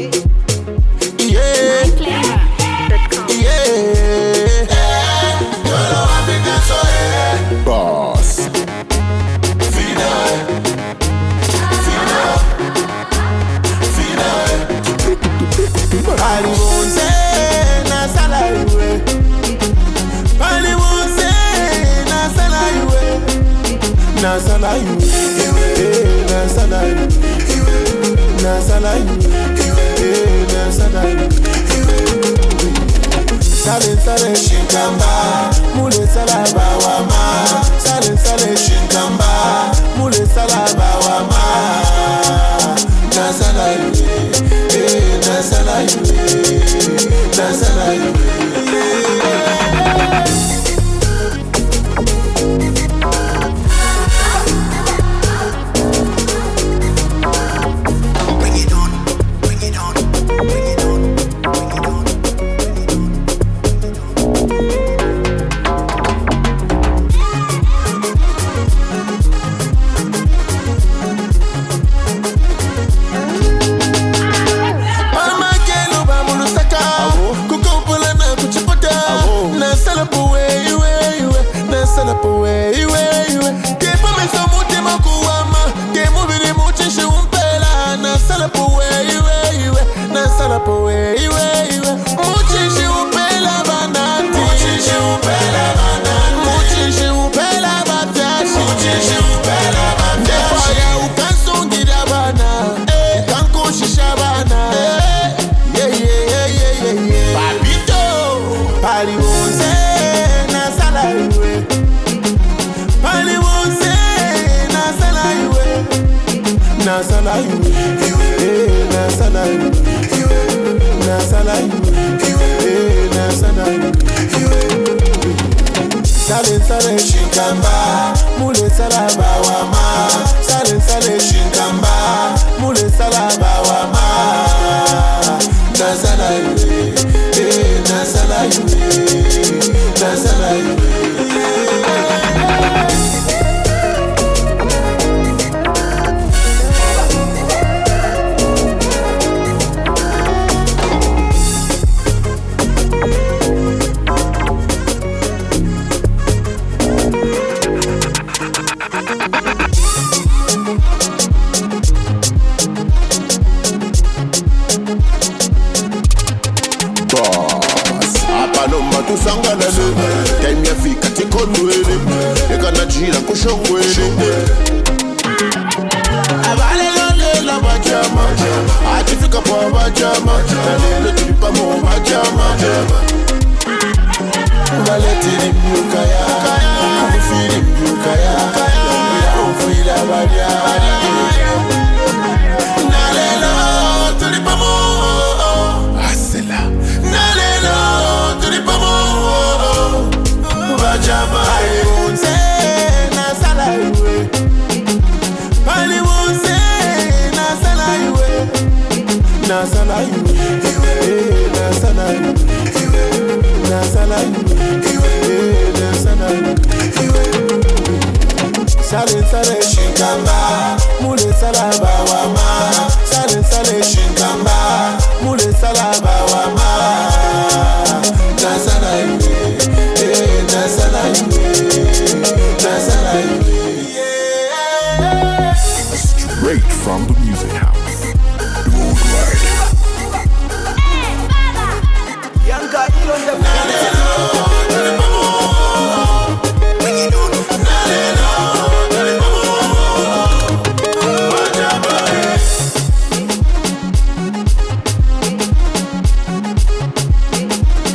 Sale shinkamba, mule salaba wama. Sale shinkamba, mule salaba wama. Nasala yue, nasala yue, nasala yue. Sale shinkamba, mule salaba wama. Sale shinkamba, mule salaba wama. Nasala yue, nasala yue, nasala yue. Time ya fika tikolwele ekana jila kushongwele abale lolela bajama atifika kwa bajama lelo tulipa mo bajama valetiri mukaya kufiri mukaya ya ufila bajama nalelo tulipa mo asela nalelo tulipa mo bajama wonse na sala yue pali wonse na sala yue na sala yue na sala yue na sala yue na sala yue sale shinkamba mule salaba wama sale shinkamba mule salaba wama na sala yue Straight from the music house. Young guy on the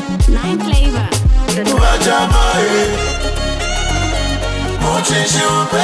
Flavor.